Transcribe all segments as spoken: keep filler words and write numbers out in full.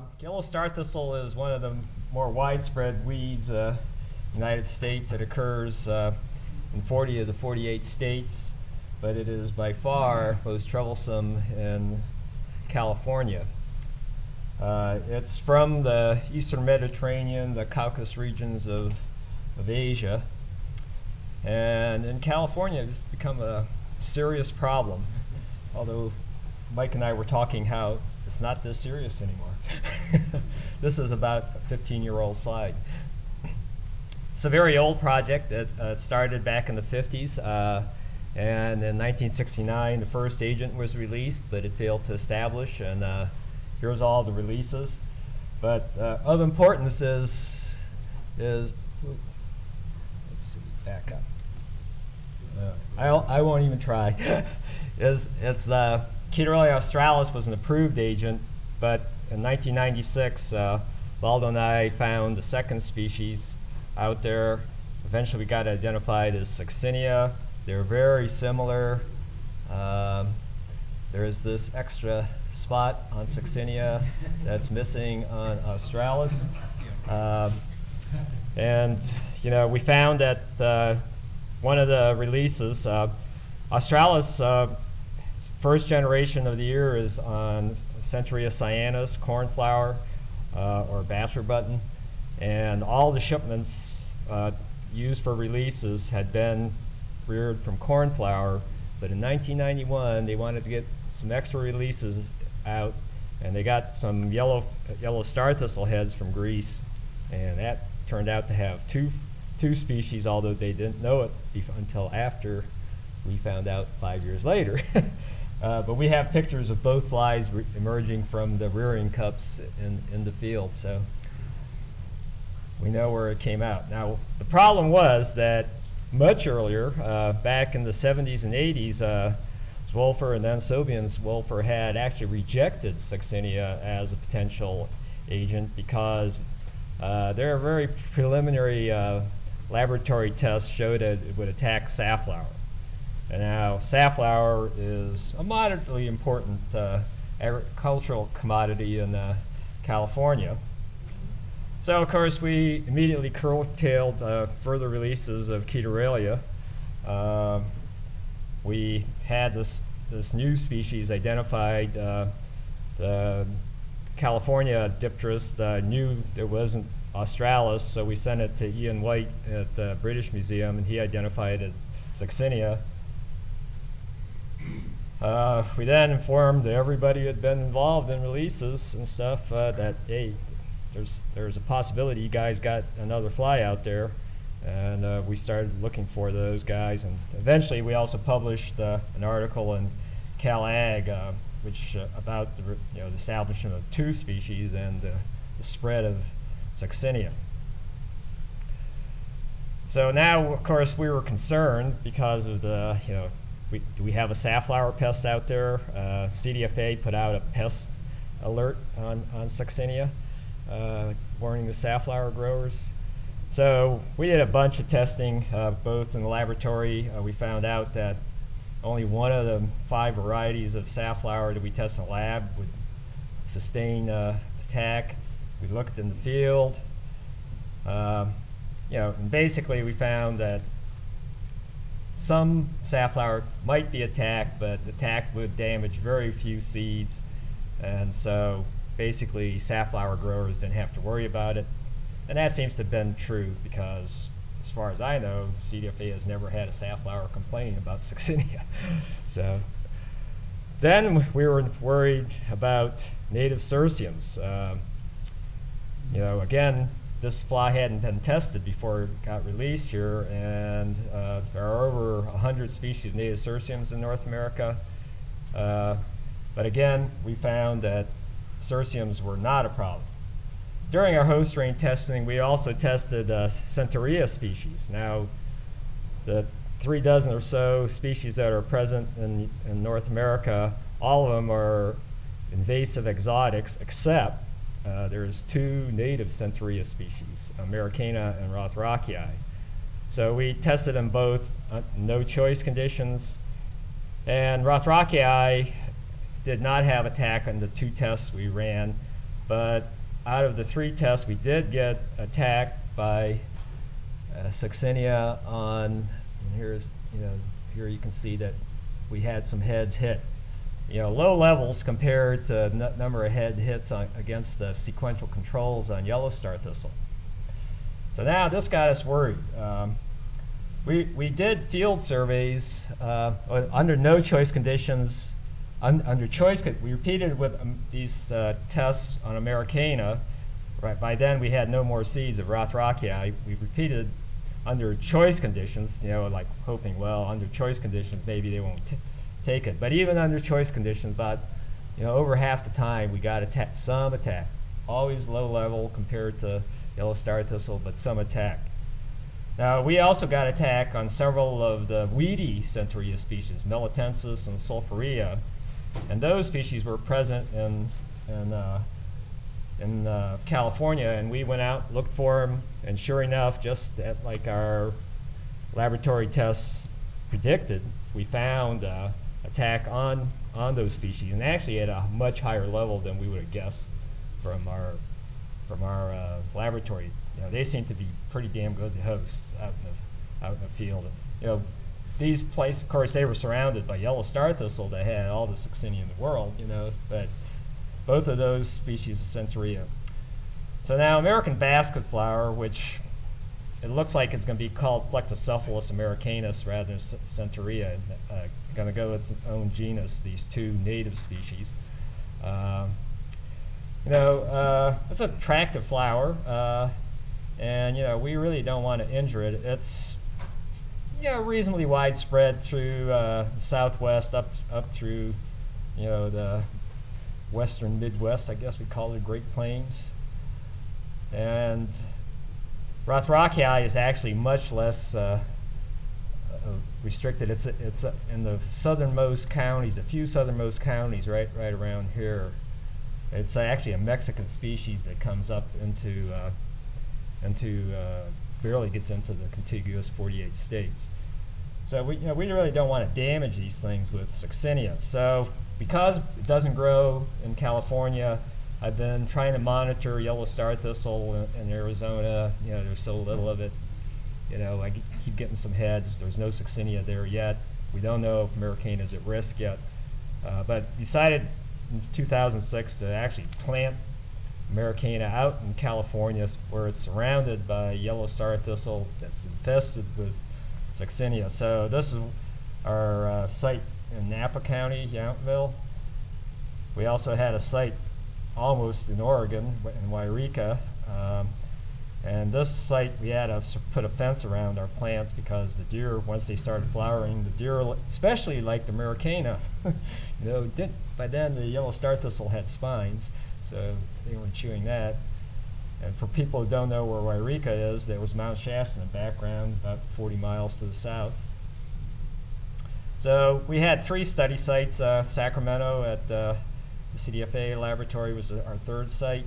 yellow star thistle is one of the more widespread weeds uh, in the United States. It occurs uh, in forty of the forty-eight states, but it is by far most troublesome in California. Uh, it's from the eastern Mediterranean, the Caucasus regions of, of Asia, and in California it's become a serious problem, although Mike and I were talking how it's not this serious anymore. This is about a fifteen-year-old slide. It's a very old project. It uh, started back in the fifties, uh, and in nineteen sixty-nine the first agent was released, but it failed to establish, and uh, here's all the releases. But uh, of importance is, is ooh, let's see, back up. Uh, I'll, I won't even try. is it's uh, Chaetorrhea australis was an approved agent, but in nineteen ninety-six, uh, Valdo and I found the second species out there. Eventually we got identified as Succinia. They're very similar. Um, there's this extra spot on Succinia that's missing on australis. Um, and you know, we found that uh, one of the releases, uh, australis, uh, first generation of the year is on Centaurea cyanus, cornflower, uh, or bachelor button, and all the shipments uh, used for releases had been reared from cornflower, but in nineteen ninety-one they wanted to get some extra releases out, and they got some yellow uh, yellow star thistle heads from Greece, and that turned out to have two two species, although they didn't know it until after we found out five years later. uh, but we have pictures of both flies re emerging from the rearing cups in, in the field, so we know where it came out. Now, the problem was that much earlier, uh, back in the seventies and eighties, uh, Zwölfer and then Sobians, Zwölfer had actually rejected Succinia as a potential agent because uh, their very preliminary uh, laboratory tests showed that it would attack safflower. And now safflower is a moderately important uh, agricultural commodity in uh, California. So of course we immediately curtailed uh, further releases of Chaetorrhea. Uh, we had this this new species identified. Uh, the California Dipterist uh, knew there wasn't australis, so we sent it to Ian White at the British Museum, and he identified it as Succinia. Uh, we then informed everybody who had been involved in releases and stuff uh, that, hey, there's there's a possibility you guys got another fly out there, and uh, we started looking for those guys, and eventually we also published uh, an article in CalAg, uh, which uh, about the re you know the establishment of two species and uh, the spread of Succinia. So now, of course, we were concerned because of the you know we, do we have a safflower pest out there? Uh, C D F A put out a pest alert on on Succinia, uh, warning the safflower growers. So we did a bunch of testing, uh, both in the laboratory. Uh, we found out that only one of the five varieties of safflower that we test in the lab would sustain uh, attack. We looked in the field. Um, you know, and basically we found that some safflower might be attacked, but the attack would damage very few seeds, and so basically safflower growers didn't have to worry about it. And that seems to have been true because, as far as I know, C D F A has never had a safflower complain about Succinia. So then we were worried about native cerciums. Uh, you know, again, this fly hadn't been tested before it got released here, and uh, there are over a hundred species of native cerciums in North America. Uh, but again, we found that cerciums were not a problem. During our host strain testing, we also tested uh, Centaurea species. Now, the three dozen or so species that are present in, in North America, all of them are invasive exotics, except uh, there's two native Centaurea species, Americana and Rothrocki. So we tested them both uh, no choice conditions, and Rothrocki did not have attack on the two tests we ran. But out of the three tests, we did get attacked by uh, Succinia on, and here's, you know, here you can see that we had some heads hit. You know, low levels compared to n number of head hits on, against the sequential controls on yellow star thistle. So now this got us worried. Um, we, we did field surveys uh, under no choice conditions. Un under choice, we repeated with um, these uh, tests on Americana. Right, by then we had no more seeds of Rothrockii. We repeated under choice conditions, you know, like hoping, well, under choice conditions maybe they won't t take it. But even under choice conditions, about, you know, over half the time we got atta some attack. Always low level compared to yellow star thistle, but some attack. Now we also got attack on several of the weedy Centaurea species, Melitensis and Sulfurea, and those species were present in in, uh, in uh, California, and we went out, looked for them, and sure enough, just at, like our laboratory tests predicted, we found uh, attack on on those species, and actually at a much higher level than we would have guessed from our from our uh, laboratory. You know, they seem to be pretty damn good to host out in the out in the field. You know, these places, of course, they were surrounded by yellow star thistle that had all the Succinia in the world. You know, but both of those species of Centaurea. So now American basket flower, which it looks like it's going to be called Plectocephalus americanus rather than Centaurea, uh, going to go with its own genus, these two native species. Um, you know, uh, it's an attractive flower, uh, and you know, we really don't want to injure it. It's, you know, reasonably widespread through uh, the Southwest up up through, you know, the western Midwest, I guess we call it, Great Plains. And Rothrockii is actually much less uh, uh, restricted. It's a, it's a, in the southernmost counties, a few southernmost counties, right right around here. It's uh, actually a Mexican species that comes up into uh, into uh, barely gets into the contiguous forty-eight states. So we you know we really don't want to damage these things with Succinia. So because it doesn't grow in California, I've been trying to monitor yellow star thistle in, in Arizona. You know, there's so little of it. You know, I keep getting some heads. There's no Succinia there yet. We don't know if Americana is at risk yet. Uh, but decided in two thousand six to actually plant Americana out in California where it's surrounded by yellow star thistle that's infested with Succinia. So this is our uh, site in Napa County, Yountville. We also had a site almost in Oregon, in Wairika, um, and this site we had to put a fence around our plants because the deer, once they started flowering, the deer especially liked Americana. You know, did, by then the yellow star thistle had spines, so they weren't chewing that. And for people who don't know where Wairika is, there was Mount Shasta in the background, about forty miles to the south. So we had three study sites. Uh, Sacramento at uh, the C D F A laboratory was uh, our third site.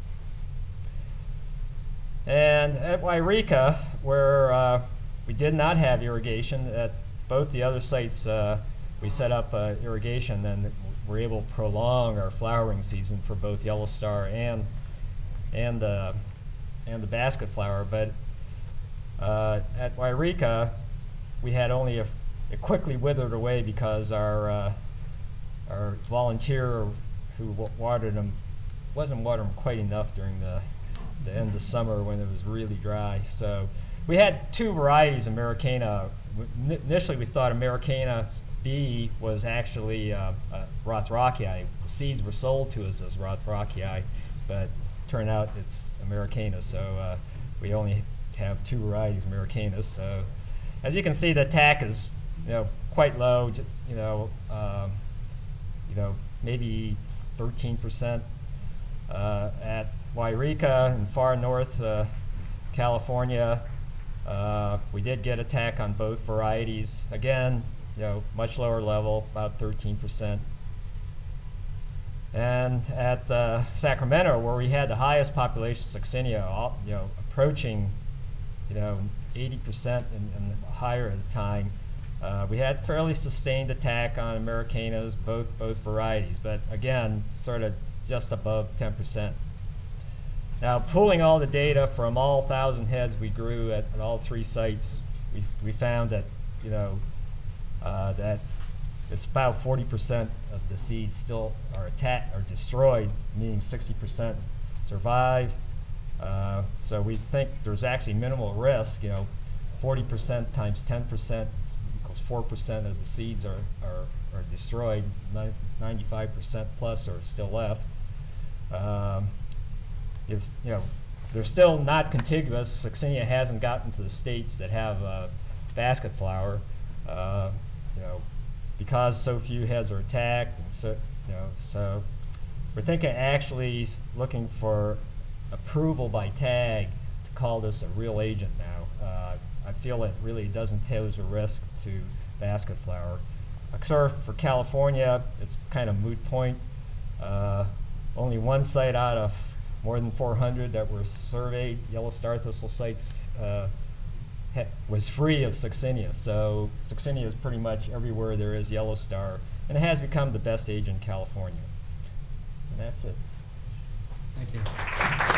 And at Wairika, where uh, we did not have irrigation, at both the other sites uh, we set up uh, irrigation, and were able to prolong our flowering season for both yellow star and and uh, and the basket flower. But uh, at Wairika, we had only a it quickly withered away because our uh, our volunteer who w watered them wasn't watering them quite enough during the the end of summer when it was really dry. So we had two varieties of Americana. W initially, we thought Americana B was actually uh, uh, Rothrockii. The seeds were sold to us as Rothrockii, but turned out it's Americana. So uh, we only have two varieties of Americana. So as you can see, the attack is, you know, quite low. You know, um, you know, maybe thirteen percent uh, at Wairika in far north uh, California. Uh, we did get attack on both varieties. Again, you know, much lower level, about thirteen percent. And at uh, Sacramento, where we had the highest population of Succinia, all, you know, approaching, you know, eighty percent and, and higher at the time. Uh, we had fairly sustained attack on Americanas, both both varieties, but again, sort of just above ten percent. Now, pulling all the data from all thousand heads we grew at, at all three sites, we we found that you know uh, that it's about forty percent of the seeds still are attacked or destroyed, meaning sixty percent survive. Uh, so we think there's actually minimal risk. You know, forty percent times ten percent equals four percent of the seeds are are, are destroyed. ninety-five percent plus are still left. Um, if, you know, they're still not contiguous. Succinia hasn't gotten to the states that have uh, basket flower. Uh, you know, because so few heads are attacked, and so you know, so we're thinking actually looking for approval by tag to call this a real agent now. Uh, I feel it really doesn't pose a risk to basket flower. Sort of for California, it's kind of moot point. Uh, only one site out of more than four hundred that were surveyed, yellow star thistle sites, uh, was free of Succinia. So Succinia is pretty much everywhere there is yellow star, and it has become the best agent in California. And that's it. Thank you.